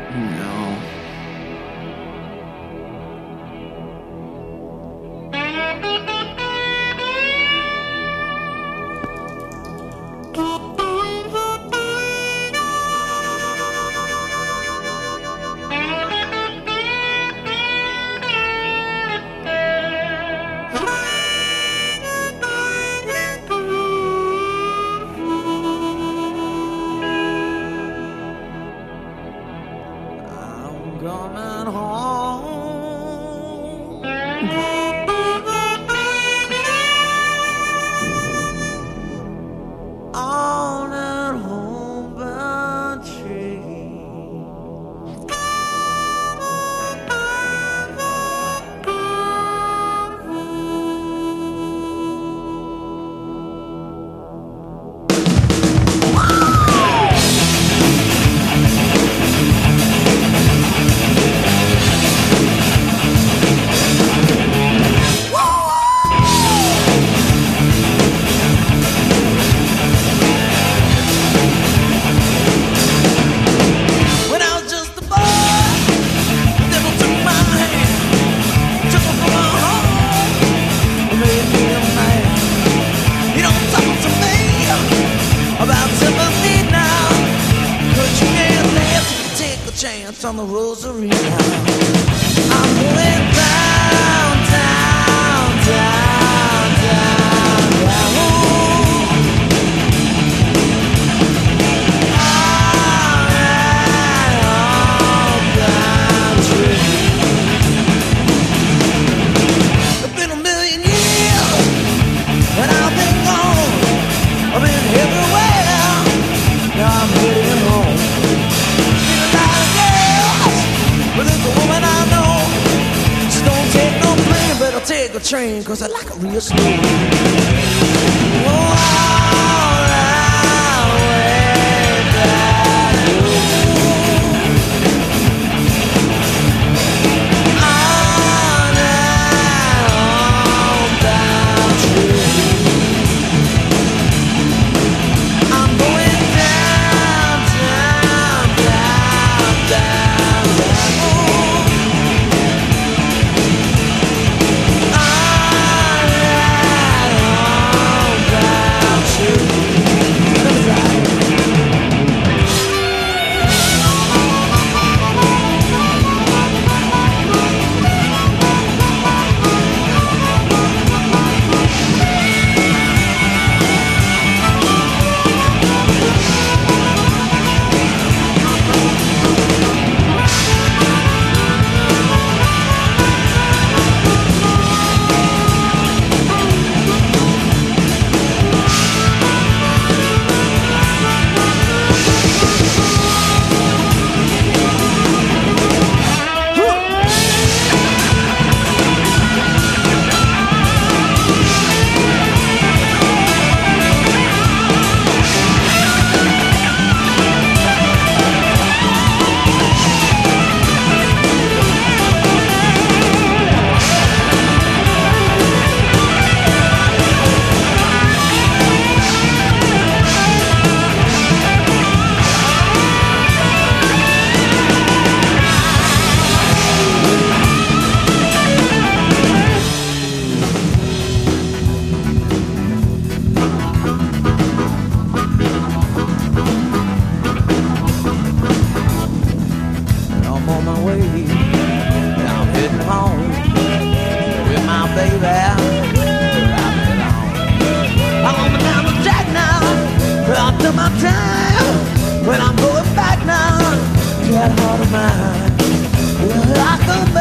No. Coming home on that homebound train. Chance on the rosary now. I'm going down, down, down, down, down. All down tree. It's been a million years and I've been gone. I've been everywhere. Now I'm heading home. But there's a woman I know. She don't take no plane, but I'll take a train, 'cause I like it real slow. Oh, all that way that on that homebound train. I'm going down, down, down, down, down. My time when I'm going back now, that heart of mine, like a